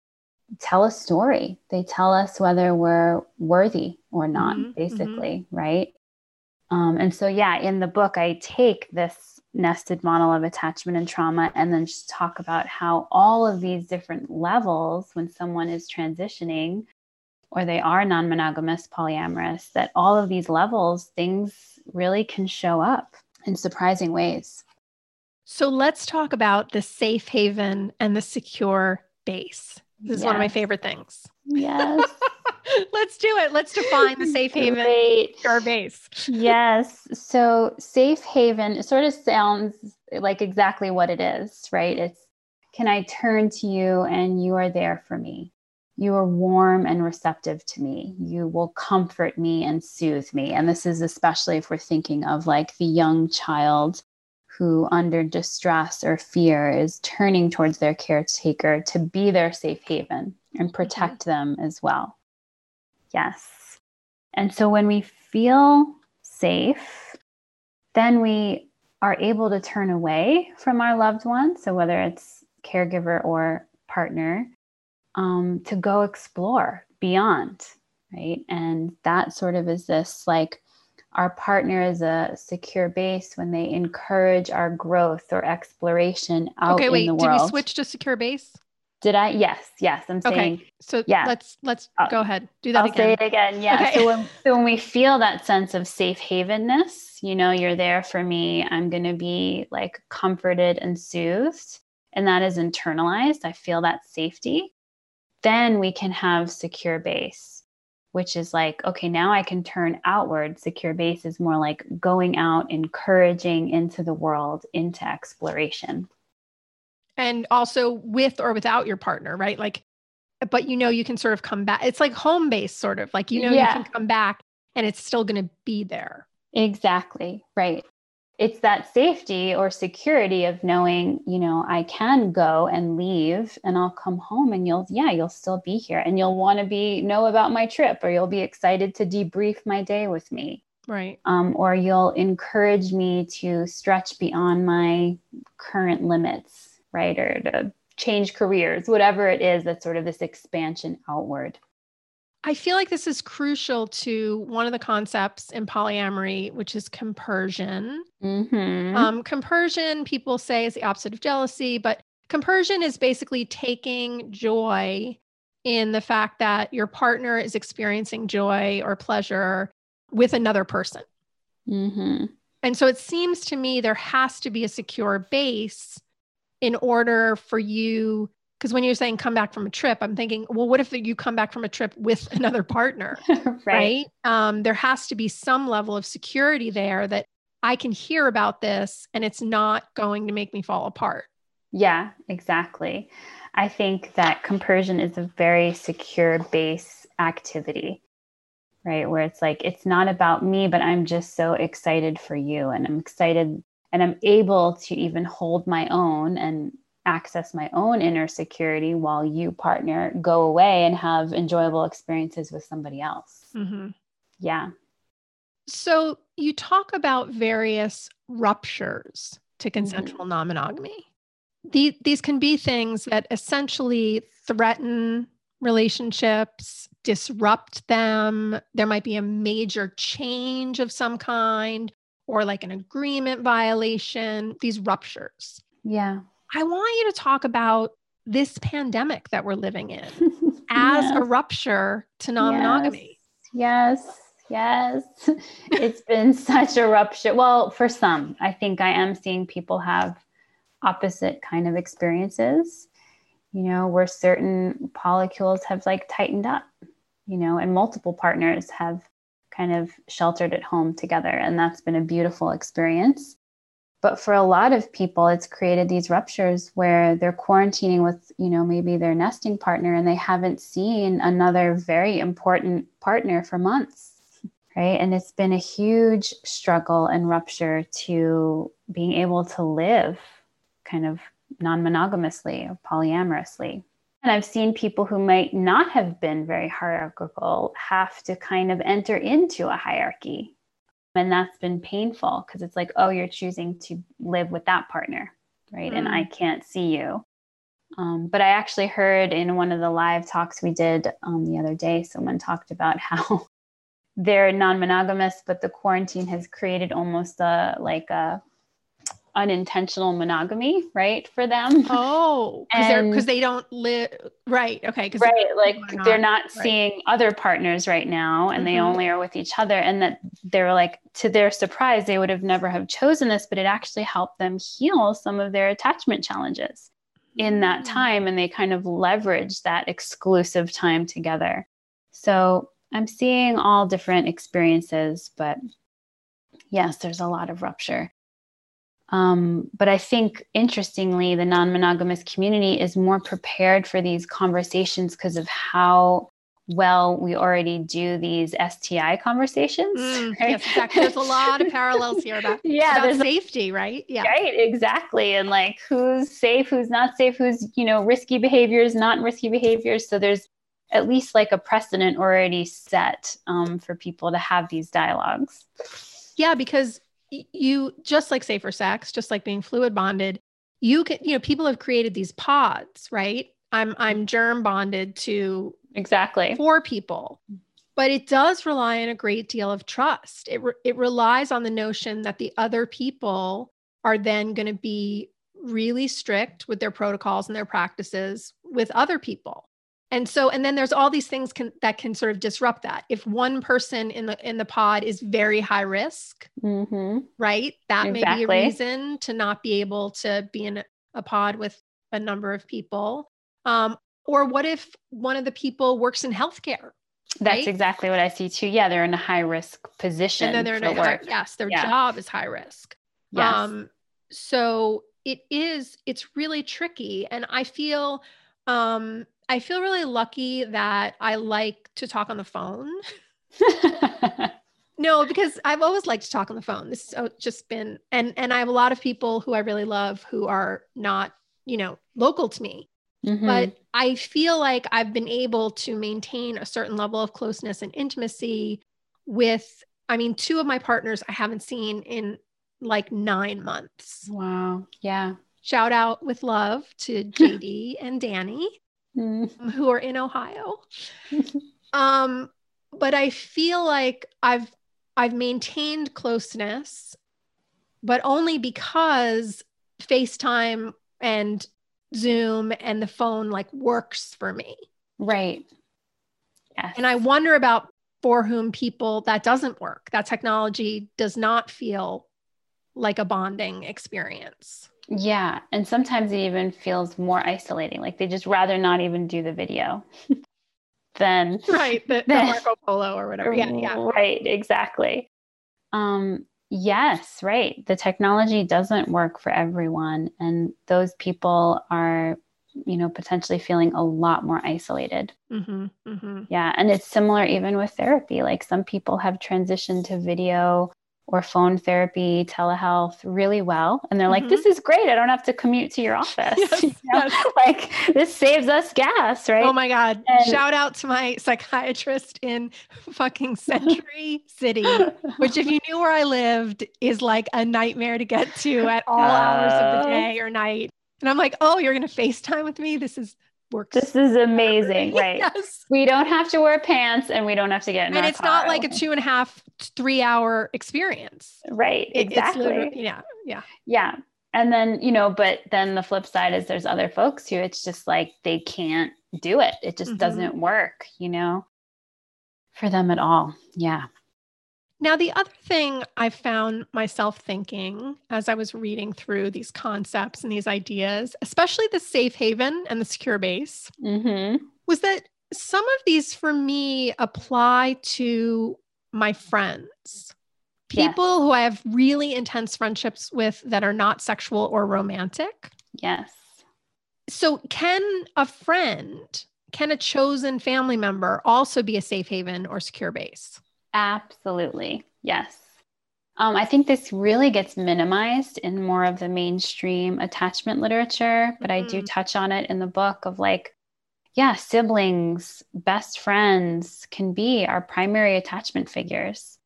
tell a story. They tell us whether we're worthy or not, mm-hmm, basically, mm-hmm. right? Um, and so, yeah, in the book, I take this nested model of attachment and trauma and then just talk about how all of these different levels, when someone is transitioning or they are non-monogamous, polyamorous, that all of these levels, things really can show up in surprising ways. So let's talk about the safe haven and the secure base. This is yes. one of my favorite things. Yes. Let's do it. Let's define the safe haven, secure base. Yes. So safe haven, it sort of sounds like exactly what it is, right? It's, can I turn to you and you are there for me? You are warm and receptive to me. You will comfort me and soothe me. And this is especially if we're thinking of like the young child who under distress or fear is turning towards their caretaker to be their safe haven and protect mm-hmm. them as well. Yes. And so when we feel safe, then we are able to turn away from our loved one. So whether it's caregiver or partner, um, to go explore beyond, right? And that sort of is this like, our partner is a secure base when they encourage our growth or exploration out okay, wait, in the world. Did we switch to secure base? Did I? Yes. Yes. I'm saying. Okay. So yeah. let's, let's uh, go ahead. Do that I'll again. say it again. Yeah. Okay. So when, so when we feel that sense of safe havenness, you know, you're there for me, I'm going to be like comforted and soothed. And that is internalized. I feel that safety. Then we can have secure base, which is like, okay, now I can turn outward. Secure base is more like going out, encouraging into the world, into exploration. And also with or without your partner, right? Like, but you know, you can sort of come back. It's like home base, sort of like, you know, yeah. you can come back and it's still going to be there. Exactly. Right. It's that safety or security of knowing, you know, I can go and leave and I'll come home and you'll, yeah, you'll still be here and you'll want to be, know about my trip, or you'll be excited to debrief my day with me. Right. Um, or you'll encourage me to stretch beyond my current limits. Right. Or to change careers, whatever it is, that's sort of this expansion outward. I feel like this is crucial to one of the concepts in polyamory, which is compersion. Mm-hmm. Um, compersion, people say, is the opposite of jealousy, but compersion is basically taking joy in the fact that your partner is experiencing joy or pleasure with another person. Mm-hmm. And so it seems to me there has to be a secure base in order for you, because when you're saying come back from a trip, I'm thinking, well, what if you come back from a trip with another partner, right? right? Um, there has to be some level of security there that I can hear about this and it's not going to make me fall apart. Yeah, exactly. I think that compersion is a very secure base activity, right? Where it's like, it's not about me, but I'm just so excited for you. And I'm excited and I'm able to even hold my own and access my own inner security while you, partner, go away and have enjoyable experiences with somebody else. Mm-hmm. Yeah. So you talk about various ruptures to consensual Mm-hmm. non-monogamy. These, these can be things that essentially threaten relationships, disrupt them. There might be a major change of some kind, or like an agreement violation, these ruptures. Yeah. I want you to talk about this pandemic that we're living in as yes. a rupture to non-monogamy. Yes, yes. yes. It's been such a rupture. Well, for some, I think I am seeing people have opposite kind of experiences, you know, where certain polycules have like tightened up, you know, and multiple partners have kind of sheltered at home together. And that's been a beautiful experience. But for a lot of people, it's created these ruptures where they're quarantining with, you know, maybe their nesting partner and they haven't seen another very important partner for months, right? And it's been a huge struggle and rupture to being able to live kind of non-monogamously or polyamorously. And I've seen people who might not have been very hierarchical have to kind of enter into a hierarchy. And that's been painful because it's like, oh, you're choosing to live with that partner, right? Mm. And I can't see you. Um, but I actually heard in one of the live talks we did um, the other day, someone talked about how they're non-monogamous, but the quarantine has created almost a like a unintentional monogamy, right, for them. Oh, because they're because they don't live right. Okay, right, like not, they're not right. seeing other partners right now, and mm-hmm. they only are with each other. And that they're like, to their surprise, they would have never have chosen this, but it actually helped them heal some of their attachment challenges in that time, and they kind of leverage that exclusive time together. So I'm seeing all different experiences, but yes, there's a lot of rupture. Um, but I think, interestingly, the non-monogamous community is more prepared for these conversations because of how well we already do these S T I conversations. Mm, right? Yes, exactly. There's a lot of parallels here about, yeah, about safety, right? Yeah, right, exactly. And like who's safe, who's not safe, who's, you know, risky behaviors, not risky behaviors. So there's at least like a precedent already set um, for people to have these dialogues. Yeah, because you, just like safer sex, just like being fluid bonded, you can, you know, people have created these pods, right? I'm, I'm germ bonded to exactly four people, but it does rely on a great deal of trust. It, re- it relies on the notion that the other people are then going to be really strict with their protocols and their practices, with other people. And so, and then there's all these things can, that can sort of disrupt that. If one person in the in the pod is very high risk, mm-hmm. right? That exactly. may be a reason to not be able to be in a pod with a number of people. Um, or what if one of the people works in healthcare? That's right? exactly what I see too. Yeah, they're in a high risk position. And then they're in for a high, work. yes, their yeah. job is high risk. Yes. Um, so it is, it's really tricky. And I feel, um, I feel really lucky that I like to talk on the phone. No, because I've always liked to talk on the phone. This has just been, and, and I have a lot of people who I really love who are not, you know, local to me, mm-hmm. but I feel like I've been able to maintain a certain level of closeness and intimacy with, I mean, two of my partners I haven't seen in like nine months. Wow. Yeah. Shout out with love to J D and Danny. Mm. Who are in Ohio. um, but I feel like I've, I've maintained closeness, but only because FaceTime and Zoom and the phone like works for me. Right. Yes. And I wonder about for whom people that doesn't work, that technology does not feel like a bonding experience. Yeah. And sometimes it even feels more isolating. Like they just rather not even do the video than right. The, than, the Marco Polo or whatever. Yeah. Yeah. Right. Exactly. Um, yes. Right. The technology doesn't work for everyone. And those people are, you know, potentially feeling a lot more isolated. Mm-hmm, mm-hmm. Yeah. And it's similar even with therapy. Like some people have transitioned to video or phone therapy, telehealth really well. And they're mm-hmm. like, this is great. I don't have to commute to your office. Yes, you know? yes. Like this saves us gas, right? Oh my God. And shout out to my psychiatrist in fucking Century City, which if you knew where I lived is like a nightmare to get to at all uh, hours of the day or night. And I'm like, oh, you're going to FaceTime with me? This is works. This is amazing, right? Yes. We don't have to wear pants and we don't have to get in and our it's car. not like a two and a half, three hour experience. Right. It, exactly. It's literally, yeah. Yeah. Yeah. And then, you know, but then the flip side is there's other folks who it's just like, they can't do it. It just mm-hmm. doesn't work, you know, for them at all. Yeah. Now, the other thing I found myself thinking as I was reading through these concepts and these ideas, especially the safe haven and the secure base, mm-hmm. was that some of these for me apply to my friends, people yes. who I have really intense friendships with that are not sexual or romantic. Yes. So can a friend, can a chosen family member also be a safe haven or secure base? Absolutely. Yes. Um, I think this really gets minimized in more of the mainstream attachment literature, but mm-hmm. I do touch on it in the book of like, yeah, siblings, best friends can be our primary attachment figures.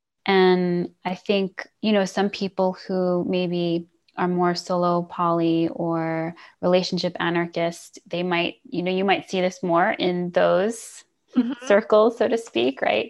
And I think, you know, some people who maybe are more solo poly or relationship anarchist, they might, you know, you might see this more in those mm-hmm. circles, so to speak, right?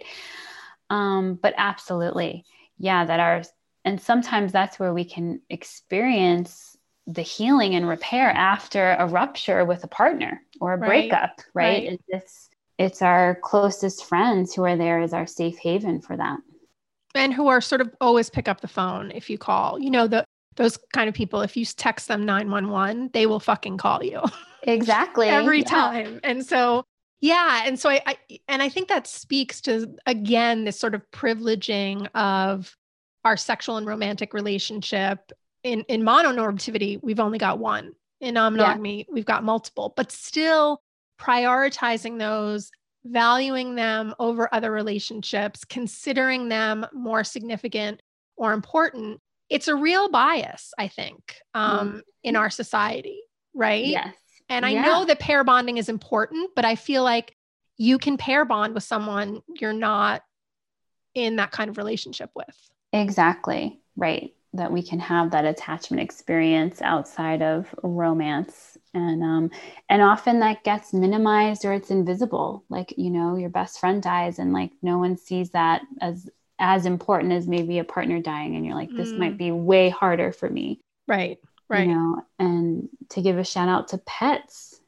Um, but absolutely. Yeah, that are, and sometimes that's where we can experience the healing and repair after a rupture with a partner or a right. breakup, right? right. It's, it's our closest friends who are there as our safe haven for that. And who are sort of always pick up the phone if you call, you know, the, those kind of people, if you text them nine one one, they will fucking call you. Exactly. Every yeah. time. And so Yeah. And so I, I, and I think that speaks to, again, this sort of privileging of our sexual and romantic relationship. In, in mononormativity, we've only got one. In non-monogamy, yeah. we've got multiple, but still prioritizing those, valuing them over other relationships, considering them more significant or important. It's a real bias, I think, um, mm. in our society, right? Yes. And I yeah. know that pair bonding is important, but I feel like you can pair bond with someone you're not in that kind of relationship with. Exactly. Right. That we can have that attachment experience outside of romance. And, um, and often that gets minimized or it's invisible. Like, you know, your best friend dies and like no one sees that as, as important as maybe a partner dying. And you're like, this mm. might be way harder for me. Right. Right. You know, and to give a shout out to pets,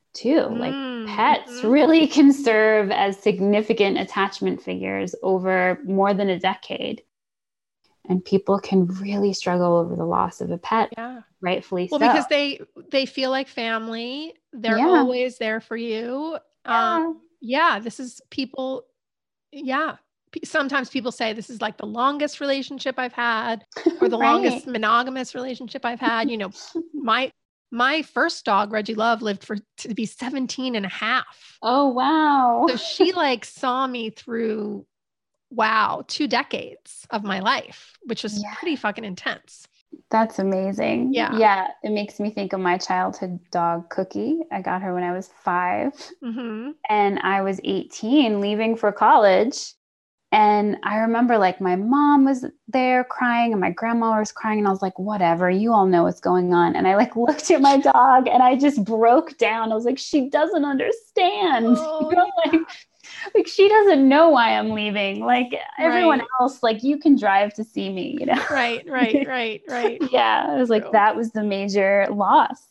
too. Mm, like pets mm-hmm. really can serve as significant attachment figures over more than a decade. And people can really struggle over the loss of a pet. Yeah. Rightfully well, so. Well, because they they feel like family. They're yeah. always there for you. Yeah. Um, yeah, this is people. Yeah. Sometimes people say this is like the longest relationship I've had or the right. longest monogamous relationship I've had. You know, my my first dog, Reggie Love, lived for to be seventeen and a half. Oh, wow. So she like saw me through, wow, two decades of my life, which was yeah. pretty fucking intense. That's amazing. Yeah. Yeah. It makes me think of my childhood dog, Cookie. I got her when I was five mm-hmm. and I was eighteen leaving for college. And I remember like my mom was there crying and my grandma was crying and I was like, whatever, you all know what's going on. And I like looked at my dog and I just broke down. I was like, she doesn't understand. Oh, you know, yeah. like, like she doesn't know why I'm leaving. Like everyone right. else, like you can drive to see me, you know? Right, right, right, right. Yeah. I was like, True. That was the major loss.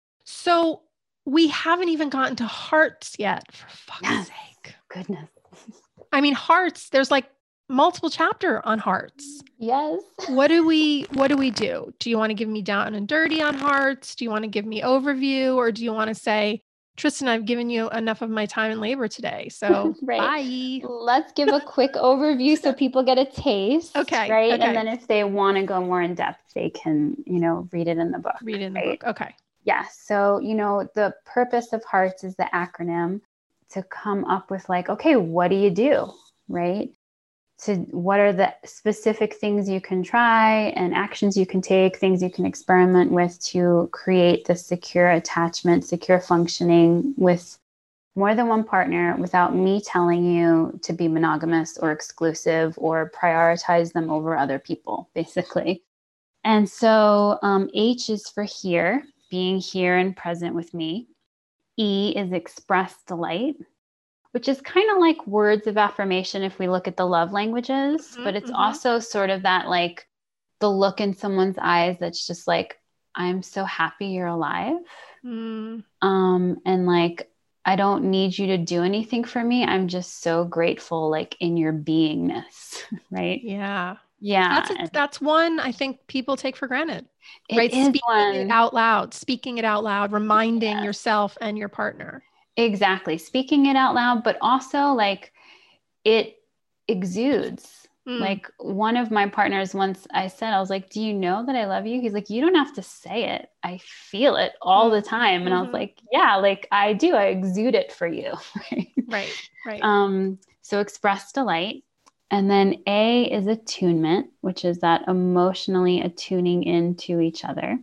So we haven't even gotten to hearts yet, for fuck's yes. sake. Goodness. I mean, hearts, there's like multiple chapter on hearts. Yes. What do we, what do we do? Do you want to give me down and dirty on hearts? Do you want to give me overview? Or do you want to say, Tristan, I've given you enough of my time and labor today. So right. bye. Let's give a quick overview so people get a taste. Okay. Right. Okay. And then if they want to go more in depth, they can, you know, read it in the book. Read it in right? the book. Okay. Yeah. So, you know, the purpose of hearts is the acronym to come up with like, okay, what do you do? Right. So what are the specific things you can try and actions you can take, things you can experiment with to create the secure attachment, secure functioning with more than one partner without me telling you to be monogamous or exclusive or prioritize them over other people, basically. And so um, H is for here, being here and present with me. E is express delight, which is kind of like words of affirmation if we look at the love languages, mm-hmm, but it's mm-hmm. also sort of that like the look in someone's eyes that's just like, I'm so happy you're alive. Mm. Um, and like, I don't need you to do anything for me. I'm just so grateful, like in your beingness, right? Yeah. Yeah. That's, a, that's one I think people take for granted, it right? Is speaking one. it out loud, speaking it out loud, reminding yes. yourself and your partner. Exactly. Speaking it out loud, but also like it exudes. Mm. Like one of my partners once I said, I was like, do you know that I love you? He's like, you don't have to say it. I feel it all the time. And mm-hmm. I was like, yeah, like I do. I exude it for you. Right. Right. Um, so express delight. And then A is attunement, which is that emotionally attuning into each other.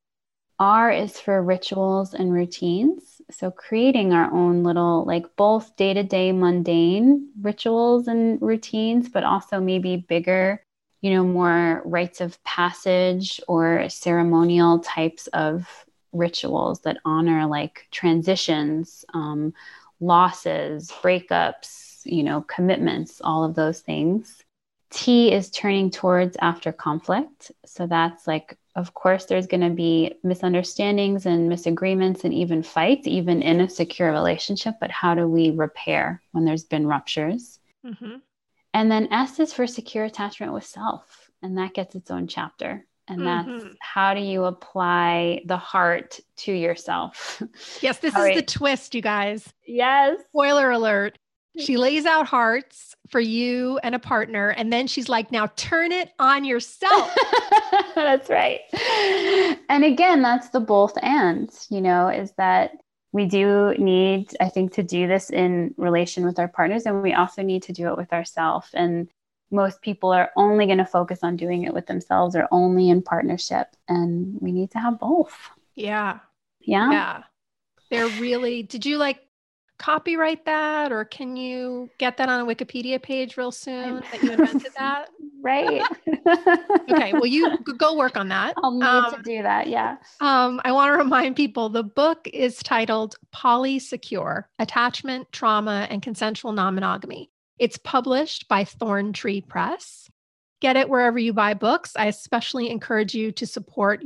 R is for rituals and routines. So creating our own little, like both day-to-day mundane rituals and routines, but also maybe bigger, you know, more rites of passage or ceremonial types of rituals that honor like transitions, um, losses, breakups, you know, commitments, all of those things. T is turning towards after conflict. So that's like, of course, there's going to be misunderstandings and misagreements and even fights, even in a secure relationship. But how do we repair when there's been ruptures? Mm-hmm. And then S is for secure attachment with self. And that gets its own chapter. And mm-hmm. that's how do you apply the heart to yourself? Yes, this All is right. the twist, you guys. Yes. Spoiler alert. She lays out hearts for you and a partner. And then she's like, now turn it on yourself. That's right. And again, that's the both and, you know, is that we do need, I think, to do this in relation with our partners. And we also need to do it with ourselves. And most people are only going to focus on doing it with themselves or only in partnership. And we need to have both. Yeah. Yeah. Yeah. They're really, did you like copyright that, or can you get that on a Wikipedia page real soon that you invented that? Right. Okay. Well, you go work on that. I'll need um, to do that. Yeah. Um, I want to remind people the book is titled Polysecure: Attachment, Trauma, and Consensual Non-Monogamy. It's published by Thorn Tree Press. Get it wherever you buy books. I especially encourage you to support your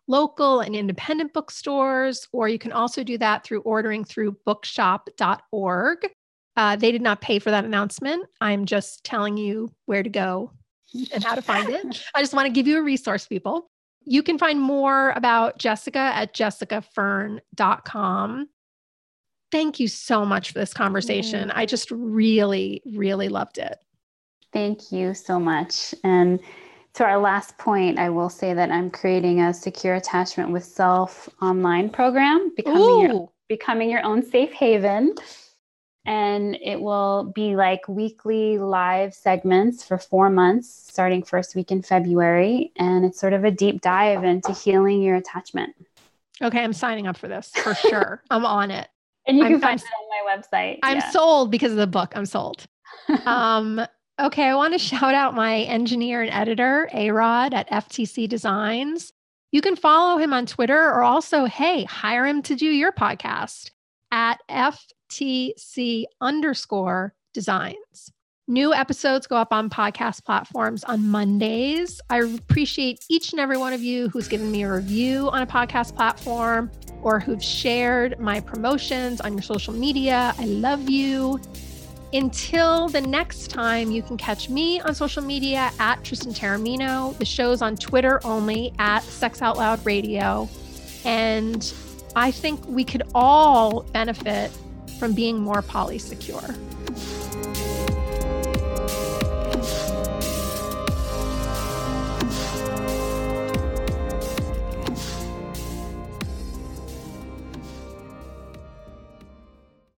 local and independent bookstores, or you can also do that through ordering through bookshop dot org. Uh, they did not pay for that announcement. I'm just telling you where to go and how to find it. I just want to give you a resource, people. You can find more about Jessica at jessica fern dot com. Thank you so much for this conversation. I just really, really loved it. Thank you so much. And to our last point, I will say that I'm creating a secure attachment with self online program, becoming your, becoming your own safe haven. And it will be like weekly live segments for four months, starting first week in February. And it's sort of a deep dive into healing your attachment. Okay, I'm signing up for this for sure. I'm on it. And you I'm, can find I'm, it on my website. I'm yeah. sold because of the book. I'm sold. um, okay, I want to shout out my engineer and editor, A-Rod at F T C Designs. You can follow him on Twitter, or also, hey, hire him to do your podcast at F T C underscore designs. New episodes go up on podcast platforms on Mondays. I appreciate each and every one of you who's given me a review on a podcast platform or who've shared my promotions on your social media. I love you. Until the next time, you can catch me on social media at Tristan Taormino. The show's on Twitter only at Sex Out Loud Radio. And I think we could all benefit from being more polysecure.